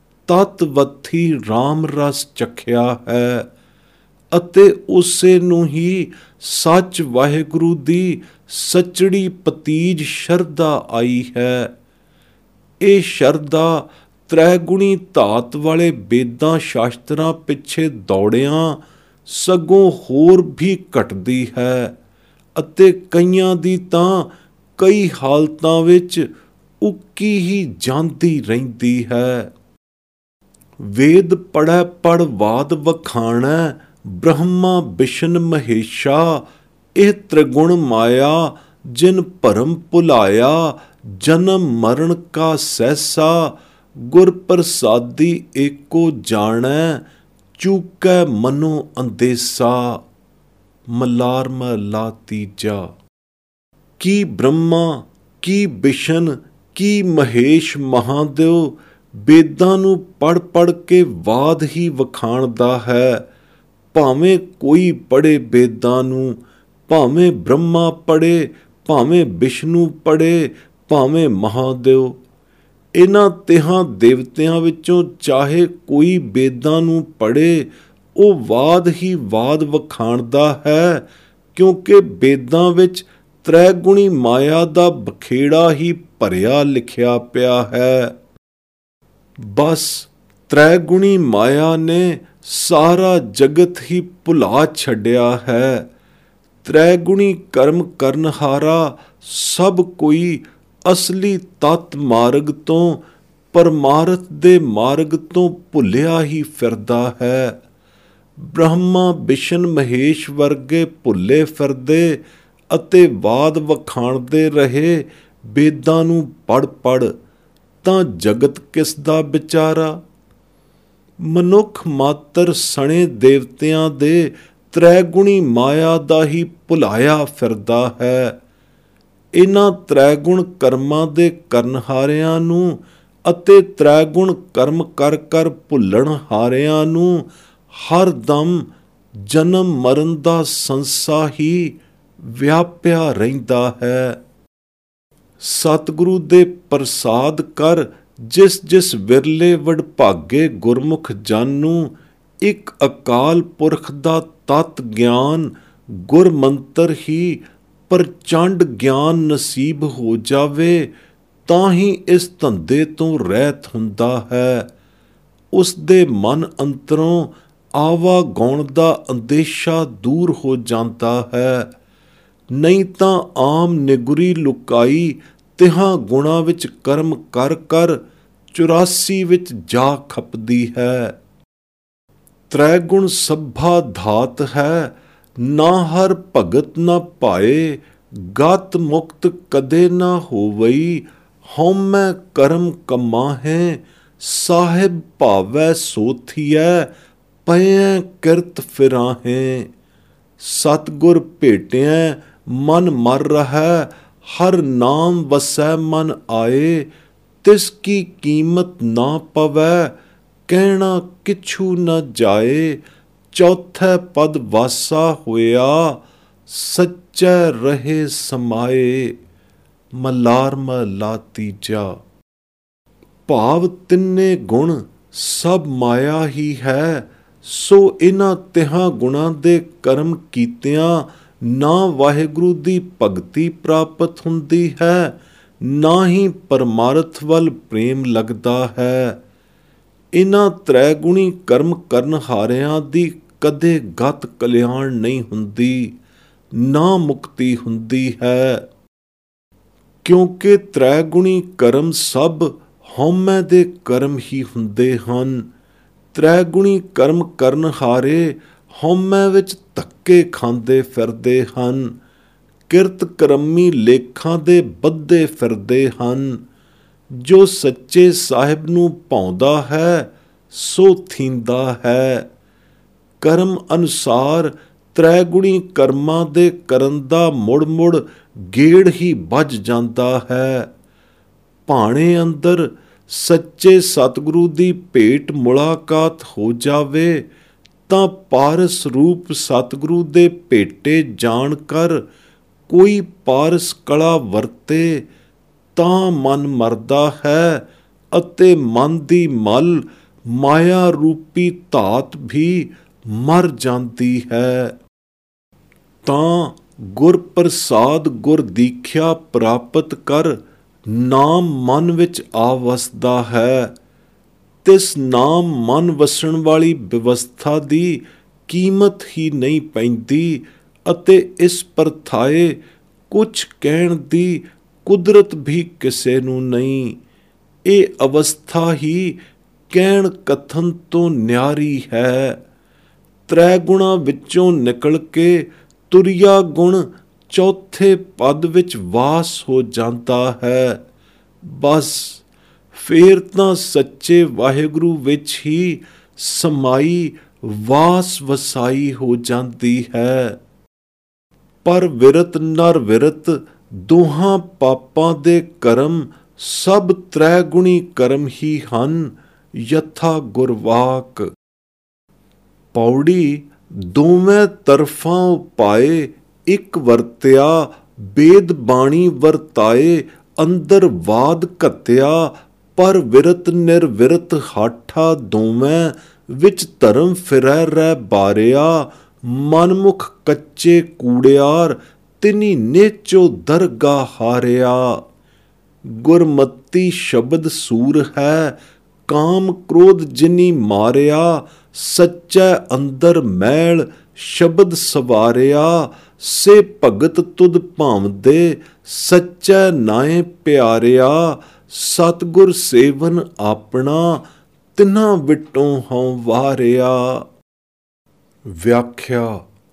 ਤਤਵਥੀ ਰਾਮ ਰਸ ਚਖਿਆ ਹੈ ਅਤੇ ਉਸੇ ਨੂੰ ਹੀ ਸੱਚ ਵਾਹਿਗੁਰੂ ਦੀ ਸਚੜੀ ਪਤੀਜ ਸ਼ਰਧਾ ਆਈ ਹੈ। ਇਹ ਸ਼ਰਧਾ ਤ੍ਰੈਗੁਣੀ ਧਾਤ ਵਾਲੇ ਵੇਦਾਂ ਸ਼ਾਸਤਰਾਂ ਪਿੱਛੇ ਦੌੜਿਆਂ ਸਗੋਂ ਹੋਰ ਵੀ ਘਟਦੀ ਹੈ ਅਤੇ ਕਈਆਂ ਦੀ ਤਾਂ ਕਈ ਹਾਲਤਾਂ ਵਿੱਚ ਉੱਕੀ ਹੀ ਜਾਂਦੀ ਰਹਿੰਦੀ ਹੈ। ਵੇਦ ਪੜ੍ਹੈ ਪੜ੍ਹ ਵਾਦ ਵਖਾਣੈ ਬ੍ਰਹਮਾ ਬਿਸ਼ਨ ਮਹੇਸ਼ਾ, ਇਹ ਤ੍ਰਿਗੁਣ ਮਾਇਆ ਜਿਨ ਭਰਮ ਭੁਲਾਇਆ, ਜਨਮ ਮਰਨ ਕਾ ਸਹਿਸਾ, ਗੁਰ ਪ੍ਰਸਾਦੀ ਏਕੋ ਜਾਣੈ, ਚੂਕੈ ਮਨੋ ਅੰਦੇਸਾ। ਮਲਾਰ ਮਹਲਾ ਤੀਜਾ। ਕੀ ਬ੍ਰਹਮਾ, ਕੀ ਬਿਸ਼ਨ, ਕੀ ਮਹੇਸ਼ ਮਹਾਦੇਵ ਵੇਦਾਂ ਨੂੰ ਪੜ੍ਹ ਪੜ੍ਹ ਕੇ ਵਾਦ ਹੀ ਵਖਾਣਦਾ ਹੈ। ਭਾਵੇਂ ਕੋਈ ਪੜ੍ਹੇ ਵੇਦਾਂ ਨੂੰ, ਭਾਵੇਂ ਬ੍ਰਹਮਾ ਪੜ੍ਹੇ, ਭਾਵੇਂ ਵਿਸ਼ਨੂੰ ਪੜ੍ਹੇ, ਭਾਵੇਂ ਮਹਾਦੇਵ। ਇਹਨਾਂ ਤਿਹਾਂ ਦੇਵਤਿਆਂ ਵਿੱਚੋਂ ਚਾਹੇ ਕੋਈ ਵੇਦਾਂ ਨੂੰ ਪੜ੍ਹੇ, ਉਹ ਵਾਦ ਹੀ ਵਾਦ ਵਖਾਣਦਾ ਹੈ, ਕਿਉਂਕਿ ਵੇਦਾਂ ਵਿੱਚ ਤ੍ਰੈਗੁਣੀ ਮਾਇਆ ਦਾ ਬਖੇੜਾ ਹੀ ਭਰਿਆ ਲਿਖਿਆ ਪਿਆ ਹੈ। ਬਸ ਤ੍ਰੈਗੁਣੀ ਮਾਇਆ ਨੇ ਸਾਰਾ ਜਗਤ ਹੀ ਭੁਲਾ ਛੱਡਿਆ ਹੈ। ਤ੍ਰੈਗੁਣੀ ਕਰਮ ਕਰਨਹਾਰਾ ਸਭ ਕੋਈ ਅਸਲੀ ਤਤ ਮਾਰਗ ਤੋਂ, ਪਰਮਾਰਥ ਦੇ ਮਾਰਗ ਤੋਂ ਭੁੱਲਿਆ ਹੀ ਫਿਰਦਾ ਹੈ। ਬ੍ਰਹਮਾ ਬਿਸ਼ਨ ਮਹੇਸ਼ ਵਰਗੇ ਭੁੱਲੇ ਫਿਰਦੇ ਅਤੇ ਵਾਦ ਵਖਾਣਦੇ ਰਹੇ ਵੇਦਾਂ ਨੂੰ ਪੜ੍ਹ ਪੜ੍ਹ, ਤਾਂ ਜਗਤ ਕਿਸ ਦਾ ਵਿਚਾਰਾ। ਮਨੁੱਖ ਮਾਤਰ ਸਣੇ ਦੇਵਤਿਆਂ ਦੇ ਤ੍ਰੈਗੁਣੀ ਮਾਇਆ ਦਾ ਹੀ ਭੁਲਾਇਆ ਫਿਰਦਾ ਹੈ। ਇਹਨਾਂ ਤ੍ਰੈਗੁਣ ਕਰਮਾਂ ਦੇ ਕਰਨਹਾਰਿਆਂ ਨੂੰ ਅਤੇ ਤ੍ਰੈਗੁਣ ਕਰਮ ਕਰ ਕਰ ਭੁੱਲਣ ਹਾਰਿਆਂ ਨੂੰ ਹਰ ਦਮ ਜਨਮ ਮਰਨ ਦਾ ਸੰਸਾ ਹੀ ਵਿਆਪਿਆ ਰਹਿੰਦਾ ਹੈ। ਸਤਿਗੁਰੂ ਦੇ ਪ੍ਰਸਾਦ ਕਰ ਜਿਸ ਜਿਸ ਵਿਰਲੇ ਵਡਭਾਗੇ ਗੁਰਮੁਖ ਜਨ ਨੂੰ ਇੱਕ ਅਕਾਲ ਪੁਰਖ ਦਾ ਤਤ ਗਿਆਨ ਗੁਰਮੰਤਰ ਹੀ ਪ੍ਰਚੰਡ ਗਿਆਨ ਨਸੀਬ ਹੋ ਜਾਵੇ, ਤਾਂ ਹੀ ਇਸ ਧੰਦੇ ਤੋਂ ਰਹਿਤ ਹੁੰਦਾ ਹੈ। ਉਸ ਦੇ ਮਨ ਅੰਤਰੋਂ ਆਵਾ ਗਾਉਣ ਦਾ ਅੰਦੇਸ਼ਾ ਦੂਰ ਹੋ ਜਾਂਦਾ ਹੈ। ਨਹੀਂ ਤਾਂ ਆਮ ਨਿਗੁਰੀ ਲੁਕਾਈ ਤਿਹਾਂ ਗੁਣਾਂ ਵਿੱਚ ਕਰਮ ਕਰ ਕਰ ਚੁਰਾਸੀ ਵਿੱਚ ਜਾ ਖਪਦੀ ਹੈ। ਤ੍ਰੈਗੁਣ ਸਭਾ ਧਾਤ ਹੈ, ਨਾ ਹਰ ਭਗਤ ਨਾ ਪਾਏ, ਗਤ ਮੁਕਤ ਕਦੇ ਨਾ ਹੋਵਈ, ਹਉਮੈ ਕਰਮ ਕਮਾਹੈ, ਸਾਹਿਬ ਭਾਵੈ ਸੋਥੀਐ, ਪਇਐ ਕਿਰਤ ਫਿਰਾਹੈ। ਸਤਿਗੁਰ ਭੇਟਿਐ ਮਨ ਮਰ ਰਹੈ, ਹਰ ਨਾਮ ਵਸੈ ਮਨ ਆਏ, ਤਿਸ ਕੀ ਕੀਮਤ ਨਾ ਪਵੈ, ਕਹਿਣਾ ਕਿਛੂ ਨ ਜਾਏ। ਚੌਥੈ ਪਦ ਵਾਸਾ ਹੋਇਆ, ਸੱਚੈ ਰਹੇ ਸਮਾਏ। ਮਲਾਰ ਮਹਲਾ ਤੀਜਾ। ਭਾਵ ਤਿੰਨੇ ਗੁਣ ਸਭ ਮਾਇਆ ਹੀ ਹੈ, ਸੋ ਇਹਨਾਂ ਤਿਹਾਂ ਗੁਣਾਂ ਦੇ ਕਰਮ ਕੀਤਿਆਂ ਨਾ ਵਾਹਿਗੁਰੂ ਦੀ ਭਗਤੀ ਪ੍ਰਾਪਤ ਹੁੰਦੀ ਹੈ, ਨਾ ਹੀ ਪਰਮਾਰਥ ਵੱਲ ਪ੍ਰੇਮ ਲੱਗਦਾ ਹੈ। ਇਹਨਾਂ ਤ੍ਰੈਗੁਣੀ ਕਰਮ ਕਰਨ ਹਾਰਿਆਂ ਦੀ ਕਦੇ ਗਤ ਕਲਿਆਣ ਨਹੀਂ ਹੁੰਦੀ, ਨਾ ਮੁਕਤੀ ਹੁੰਦੀ ਹੈ। ਕਿਉਂਕਿ ਤ੍ਰੈਗੁਣੀ ਕਰਮ ਸਭ ਹਉਮੈ ਦੇ ਕਰਮ ਹੀ ਹੁੰਦੇ ਹਨ। ਤ੍ਰੈਗੁਣੀ ਕਰਮ ਕਰਨ ਹਾਰੇ ਹਉਮੈ ਵਿੱਚ ਧੱਕੇ ਖਾਂਦੇ ਫਿਰਦੇ ਹਨ, ਕਿਰਤ ਕਰਮੀ ਲੇਖਾਂ ਦੇ ਬੱਧੇ ਫਿਰਦੇ ਹਨ। ਜੋ ਸੱਚੇ ਸਾਹਿਬ ਨੂੰ ਭਾਉਂਦਾ ਹੈ ਸੋ ਥੀਂਦਾ ਹੈ। ਕਰਮ ਅਨੁਸਾਰ ਤ੍ਰੈਗੁਣੀ ਕਰਮਾਂ ਦੇ ਕਰਨ ਦਾ ਮੁੜ ਮੁੜ ਗੇੜ ਹੀ ਵੱਜ ਜਾਂਦਾ ਹੈ। ਭਾਣੇ ਅੰਦਰ ਸੱਚੇ ਸਤਿਗੁਰੂ ਦੀ ਭੇਟ ਮੁਲਾਕਾਤ ਹੋ ਜਾਵੇ ਤਾਂ ਪਾਰਸ ਰੂਪ ਸਤਿਗੁਰੂ ਦੇ ਭੇਟੇ ਜਾਣ ਕਰ ਕੋਈ ਪਾਰਸ ਕਲਾ ਵਰਤੇ ਤਾਂ ਮਨ ਮਰਦਾ ਹੈ ਅਤੇ ਮਨ ਦੀ ਮਲ ਮਾਇਆ ਰੂਪੀ ਧਾਤ ਵੀ ਮਰ ਜਾਂਦੀ ਹੈ। ਤਾਂ ਗੁਰ ਪ੍ਰਸਾਦ ਗੁਰ ਦੀਖਿਆ ਪ੍ਰਾਪਤ ਕਰ ਨਾਮ ਮਨ ਵਿੱਚ ਆ ਵਸਦਾ ਹੈ। ਤਿਸ ਨਾਮ ਮਨ ਵਸਣ ਵਾਲੀ ਵਿਵਸਥਾ ਦੀ ਕੀਮਤ ਹੀ ਨਹੀਂ ਪੈਂਦੀ ਅਤੇ ਇਸ ਪਰਥਾਏ ਕੁਛ ਕਹਿਣ ਦੀ ਕੁਦਰਤ ਵੀ ਕਿਸੇ ਨੂੰ ਨਹੀਂ। ਇਹ ਅਵਸਥਾ ਹੀ ਕਹਿਣ ਕਥਨ ਤੋਂ ਨਿਆਰੀ ਹੈ। ਤ੍ਰੈ ਗੁਣਾ ਵਿੱਚੋਂ ਨਿਕਲ ਕੇ ਤੁਰਿਆ ਗੁਣ ਚੌਥੇ ਪਦ ਵਿੱਚ ਵਾਸ ਹੋ ਜਾਂਦਾ ਹੈ। ਬਸ ਫੇਰ ਤਾਂ ਸੱਚੇ ਵਾਹਿਗੁਰੂ ਵਿੱਚ ਹੀ ਸਮਾਈ ਵਾਸ ਵਸਾਈ ਹੋ ਜਾਂਦੀ ਹੈ। ਪਰ ਵਿਰਤ ਨਰ ਵਿਰਤ ਦੋਹਾਂ ਪਾਪਾਂ ਦੇ ਕਰਮ ਸਭ ਤ੍ਰੈ ਗੁਣੀ ਕਰਮ ਹੀ ਹਨ, ਯਥਾ ਗੁਰਵਾਕ। ਪੌੜੀ ਦੋਵੇਂ ਤਰਫਾਂ ਉਪਾਏ ਇੱਕ ਵਰਤਿਆ, ਬੇਦ ਬਾਣੀ ਵਰਤਾਏ ਅੰਦਰ ਵਾਦ ਘੱਤਿਆ। ਪਰ ਵਿਰਤ ਨਿਰਵਿਰਤ ਹਾਠਾ ਦੋਵੇਂ ਵਿੱਚ ਧਰਮ ਫਿਰੈ ਰਹਿ ਬਾਰਿਆ। ਮਨਮੁਖ ਕੱਚੇ ਕੂੜਿਆਰ ਤਿਨੀ ਨੇਚੋ ਦਰਗਾ ਹਾਰਿਆ। ਗੁਰਮਤੀ ਸ਼ਬਦ ਸੂਰ ਹੈ ਕਾਮ ਕ੍ਰੋਧ ਜਿਨੀ ਮਾਰਿਆ। ਸੱਚੈ ਅੰਦਰ ਮੈਲ ਸ਼ਬਦ ਸਵਾਰਿਆ। ਸੇ ਭਗਤ ਤੁਧ ਭਾਵਦੇ ਸੱਚੈ ਨਾਏ ਪਿਆਰਿਆ। ਸਤਿਗੁਰ ਸੇਵਨ ਆਪਣਾ ਤਿਨਾਂ ਵਿਟੋਂ ਹਉ ਵਾਰਿਆ। ਵਿਆਖਿਆ।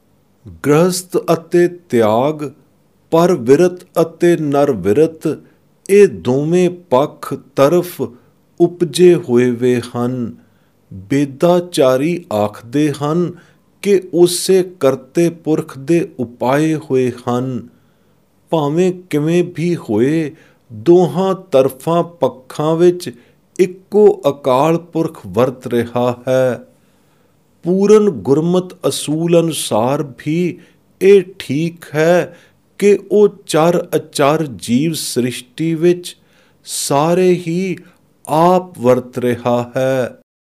ਗ੍ਰਹਸਥ ਅਤੇ ਤਿਆਗ, ਪਰ ਵਿਰਤ ਅਤੇ ਨਰ ਵਿਰਤ, ਇਹ ਦੋਵੇਂ ਪੱਖ ਤਰਫ ਉਪਜੇ ਹੋਏ ਵੇ ਹਨ। ਬੇਦਾਚਾਰੀ ਆਖਦੇ ਹਨ ਕਿ ਉਸੇ ਕਰਤੇ ਪੁਰਖ ਦੇ ਉਪਾਏ ਹੋਏ ਹਨ। ਭਾਵੇਂ ਕਿਵੇਂ ਵੀ ਹੋਏ, ਦੋਹਾਂ ਤਰਫਾਂ ਪੱਖਾਂ ਵਿੱਚ ਇੱਕੋ ਅਕਾਲ ਪੁਰਖ ਵਰਤ ਰਿਹਾ ਹੈ। ਪੂਰਨ ਗੁਰਮਤ ਅਸੂਲ ਅਨੁਸਾਰ ਵੀ ਇਹ ਠੀਕ ਹੈ ਕਿ ਉਹ ਚਰ ਅਚਰ ਜੀਵ ਸ੍ਰਿਸ਼ਟੀ ਵਿੱਚ ਸਾਰੇ ਹੀ ਆਪ ਵਰਤ ਰਿਹਾ ਹੈ।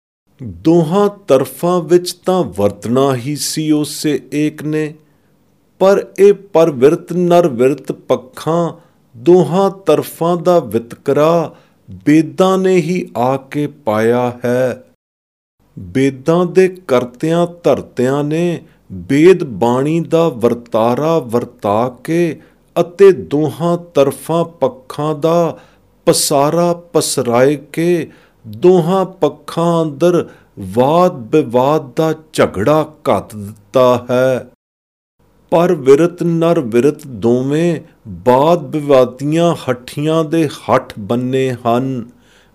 ਦੋਹਾਂ ਤਰਫਾਂ ਵਿੱਚ ਤਾਂ ਵਰਤਣਾ ਹੀ ਸੀ ਉਸੇ ਏਕ ਨੇ, ਪਰ ਇਹ ਪਰਵਿਰਤ ਨਰਵਿਰਤ ਪੱਖਾਂ ਦੋਹਾਂ ਤਰਫਾਂ ਦਾ ਵਿਤਕਰਾ ਬੇਦਾਂ ਨੇ ਹੀ ਆ ਕੇ ਪਾਇਆ ਹੈ। ਬੇਦਾਂ ਦੇ ਕਰਤਿਆਂ ਧਰਤਿਆਂ ਨੇ ਬੇਦ ਬਾਣੀ ਦਾ ਵਰਤਾਰਾ ਵਰਤਾ ਕੇ ਅਤੇ ਦੋਹਾਂ ਤਰਫਾਂ ਪੱਖਾਂ ਦਾ ਪਸਾਰਾ ਪਸਰਾਏ ਕੇ ਦੋਹਾਂ ਪੱਖਾਂ ਅੰਦਰ ਵਾਦ ਵਿਵਾਦ ਦਾ ਝਗੜਾ ਘੱਤ ਦਿੱਤਾ ਹੈ। ਪਰ ਵਿਰਤ ਨਰ ਵਿਰਤ ਦੋਵੇਂ ਬਾਦ ਵਿਵਾਦੀਆਂ ਹੱਠੀਆਂ ਦੇ ਹੱਠ ਬੰਨੇ ਹਨ।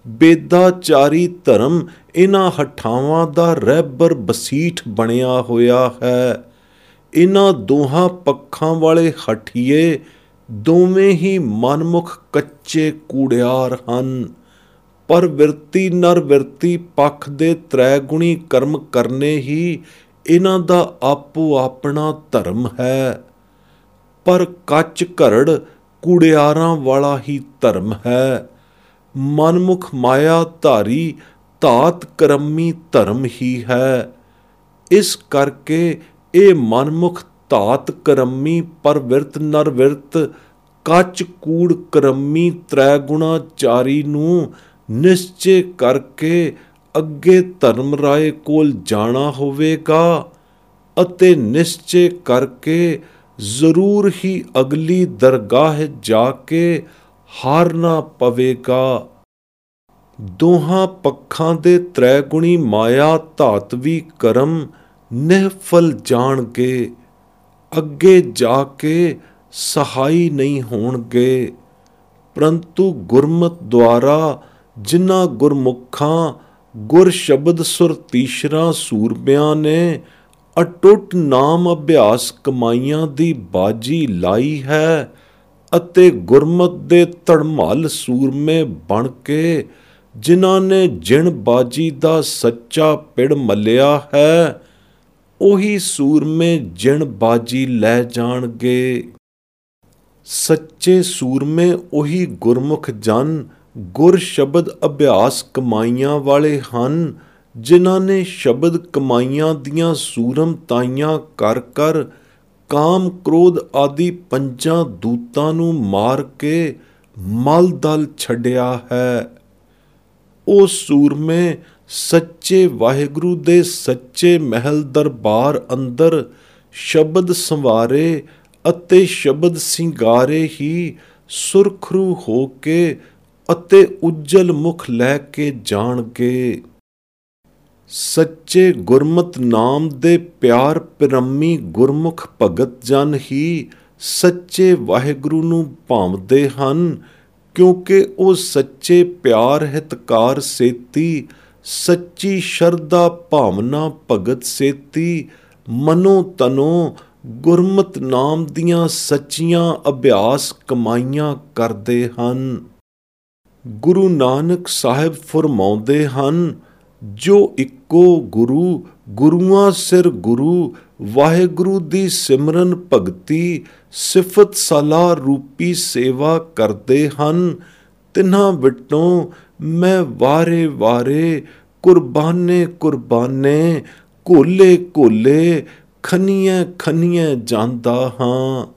ਬੇਦਾਚਾਰੀ ਧਰਮ ਇਹਨਾਂ ਹੱਠਾਵਾਂ ਦਾ ਰਹਿਬਰ ਬਸੀਠ ਬਣਿਆ ਹੋਇਆ ਹੈ। ਇਹਨਾਂ ਦੋਹਾਂ ਪੱਖਾਂ ਵਾਲੇ ਹੱਠੀਏ ਦੋਵੇਂ ਹੀ ਮਨਮੁਖ ਕੱਚੇ ਕੂੜਿਆਰ ਹਨ। ਪਰ ਵਿਰਤੀ ਨਰਵਿਰਤੀ ਪੱਖ ਦੇ ਤ੍ਰੈ ਗੁਣੀ ਕਰਮ ਕਰਨੇ ਹੀ ਇਹਨਾਂ ਦਾ ਆਪੋ ਆਪਣਾ ਧਰਮ ਹੈ। ਪਰ ਕੱਚ ਘਰੜ ਕੂੜਿਆਰਾਂ ਵਾਲਾ ਹੀ ਧਰਮ ਹੈ। ਮਨਮੁਖ ਮਾਇਆ ਧਾਰੀ ਧਾਤ ਕਰਮੀ ਧਰਮ ਹੀ ਹੈ। ਇਸ ਕਰਕੇ ਇਹ ਮਨਮੁਖ ਧਾਤ ਕਰਮੀ ਪਰਵਿਰਤ ਨਰਵਿਰਤ ਕੱਚ ਕੂੜ ਕਰਮੀ ਤ੍ਰੈ ਗੁਣਾਚਾਰੀ ਨੂੰ ਨਿਸ਼ਚੇ ਕਰਕੇ ਅੱਗੇ ਧਰਮ ਰਾਏ ਕੋਲ ਜਾਣਾ ਹੋਵੇਗਾ ਅਤੇ ਨਿਸ਼ਚੇ ਕਰਕੇ ਜ਼ਰੂਰ ਹੀ ਅਗਲੀ ਦਰਗਾਹ ਜਾ ਕੇ ਹਾਰਨਾ ਪਵੇਗਾ। ਦੋਹਾਂ ਪੱਖਾਂ ਦੇ ਤ੍ਰੈ ਗੁਣੀ ਮਾਇਆ ਧਾਤਵੀ ਕਰਮ ਨਿਹਫਲ ਜਾਣਗੇ, ਅੱਗੇ ਜਾ ਕੇ ਸਹਾਈ ਨਹੀਂ ਹੋਣਗੇ। ਪਰੰਤੂ ਗੁਰਮਤਿ ਦੁਆਰਾ ਜਿਨ੍ਹਾਂ ਗੁਰਮੁਖਾਂ ਗੁਰ ਸ਼ਬਦ ਸੁਰਤੀਸ਼ਰਾਂ ਸੂਰਮਿਆਂ ਨੇ ਅਟੁੱਟ ਨਾਮ ਅਭਿਆਸ ਕਮਾਈਆਂ ਦੀ ਬਾਜੀ ਲਾਈ ਹੈ, ਅਤੇ ਗੁਰਮਤ ਦੇ ਧੜਮੱਲ ਸੂਰਮੇ ਬਣ ਕੇ ਜਿਨ੍ਹਾਂ ਨੇ ਜਿਣ ਬਾਜੀ ਦਾ ਸੱਚਾ ਪਿੜ ਮੱਲਿਆ ਹੈ, ਉਹੀ ਸੂਰਮੇ ਜਿਣ ਬਾਜੀ ਲੈ ਜਾਣਗੇ। ਸੱਚੇ ਸੂਰਮੇ ਉਹੀ ਗੁਰਮੁਖ ਜਨ ਗੁਰ ਸ਼ਬਦ ਅਭਿਆਸ ਕਮਾਈਆਂ ਵਾਲੇ ਹਨ, ਜਿਨ੍ਹਾਂ ਨੇ ਸ਼ਬਦ ਕਮਾਈਆਂ ਦੀਆਂ ਸੂਰਮਤਾਈਆਂ ਕਰ ਕਰ ਕਾਮ ਕ੍ਰੋਧ ਆਦਿ ਪੰਜਾਂ ਦੂਤਾਂ ਨੂੰ ਮਾਰ ਕੇ ਮਲ ਦਲ ਛੱਡਿਆ ਹੈ। ਉਹ ਸੂਰਮੇ ਸੱਚੇ ਵਾਹਿਗੁਰੂ ਦੇ ਸੱਚੇ ਮਹਿਲ ਦਰਬਾਰ ਅੰਦਰ ਸ਼ਬਦ ਸੰਵਾਰੇ ਅਤੇ ਸ਼ਬਦ ਸਿੰਗਾਰੇ ਹੀ ਸੁਰਖਰੂ ਹੋ ਕੇ ਅਤੇ ਉੱਜਲ ਮੁਖ ਲੈ ਕੇ ਜਾਣਗੇ। ਸੱਚੇ ਗੁਰਮਤਿ ਨਾਮ ਦੇ ਪਿਆਰ ਪਿਰੰਮੀ ਗੁਰਮੁਖ ਭਗਤ ਜਨ ਹੀ ਸੱਚੇ ਵਾਹਿਗੁਰੂ ਨੂੰ ਭਾਵਦੇ ਹਨ, ਕਿਉਂਕਿ ਉਹ ਸੱਚੇ ਪਿਆਰ ਹਿਤਕਾਰ ਸੇਤੀ, ਸੱਚੀ ਸ਼ਰਧਾ ਭਾਵਨਾ ਭਗਤ ਸੇਤੀ ਮਨੋ ਤਨੋ ਗੁਰਮਤਿ ਨਾਮ ਦੀਆਂ ਸੱਚੀਆਂ ਅਭਿਆਸ ਕਮਾਈਆਂ ਕਰਦੇ ਹਨ। ਗੁਰੂ ਨਾਨਕ ਸਾਹਿਬ ਫਰਮਾਉਂਦੇ ਹਨ, ਜੋ ਇੱਕੋ ਗੁਰੂ ਗੁਰੂਆਂ ਸਿਰ ਗੁਰੂ ਵਾਹਿਗੁਰੂ ਦੀ ਸਿਮਰਨ ਭਗਤੀ ਸਿਫਤ ਸਲਾਹ ਰੂਪੀ ਸੇਵਾ ਕਰਦੇ ਹਨ, ਤਿਨ੍ਹਾਂ ਵਿਟੋਂ ਮੈਂ ਵਾਰੇ ਵਾਰੇ ਕੁਰਬਾਨੇ ਕੁਰਬਾਨੇ ਘੋਲੇ ਘੋਲੇ ਖਨੀਏ ਖਨੀਏ ਜਾਂਦਾ ਹਾਂ।